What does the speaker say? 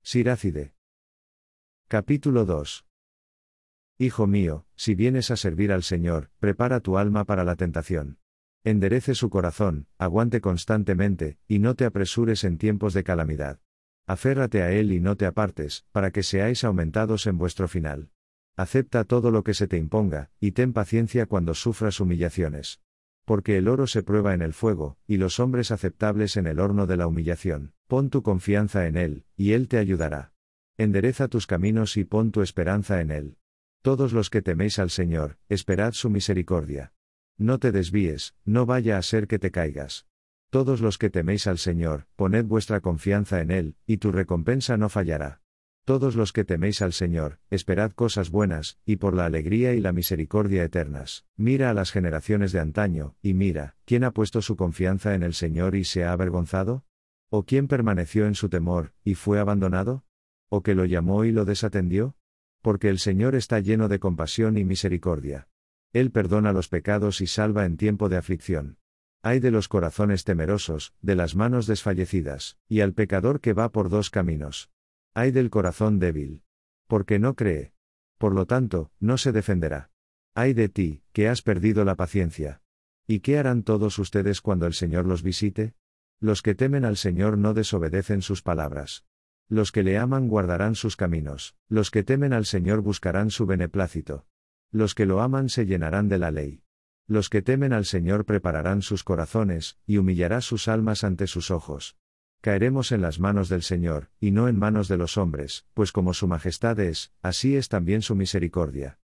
Siracide. Capítulo 2. Hijo mío, si vienes a servir al Señor, prepara tu alma para la tentación. Enderece su corazón, aguante constantemente, y no te apresures en tiempos de calamidad. Aférrate a Él y no te apartes, para que seáis aumentados en vuestro final. Acepta todo lo que se te imponga, y ten paciencia cuando sufras humillaciones. Porque el oro se prueba en el fuego, y los hombres aceptables en el horno de la humillación. Pon tu confianza en Él, y Él te ayudará. Endereza tus caminos y pon tu esperanza en Él. Todos los que teméis al Señor, esperad su misericordia. No te desvíes, no vaya a ser que te caigas. Todos los que teméis al Señor, poned vuestra confianza en Él, y tu recompensa no fallará. Todos los que teméis al Señor, esperad cosas buenas, y por la alegría y la misericordia eternas. Mira a las generaciones de antaño, y mira, ¿quién ha puesto su confianza en el Señor y se ha avergonzado? ¿O quién permaneció en su temor, y fue abandonado? ¿O que lo llamó y lo desatendió? Porque el Señor está lleno de compasión y misericordia. Él perdona los pecados y salva en tiempo de aflicción. Ay de los corazones temerosos, de las manos desfallecidas, y al pecador que va por dos caminos. Ay del corazón débil. Porque no cree. Por lo tanto, no se defenderá. Ay de ti, que has perdido la paciencia. ¿Y qué harán todos ustedes cuando el Señor los visite? Los que temen al Señor no desobedecen sus palabras. Los que le aman guardarán sus caminos, los que temen al Señor buscarán su beneplácito. Los que lo aman se llenarán de la ley. Los que temen al Señor prepararán sus corazones, y humillará sus almas ante sus ojos. Caeremos en las manos del Señor, y no en manos de los hombres, pues como su majestad es, así es también su misericordia.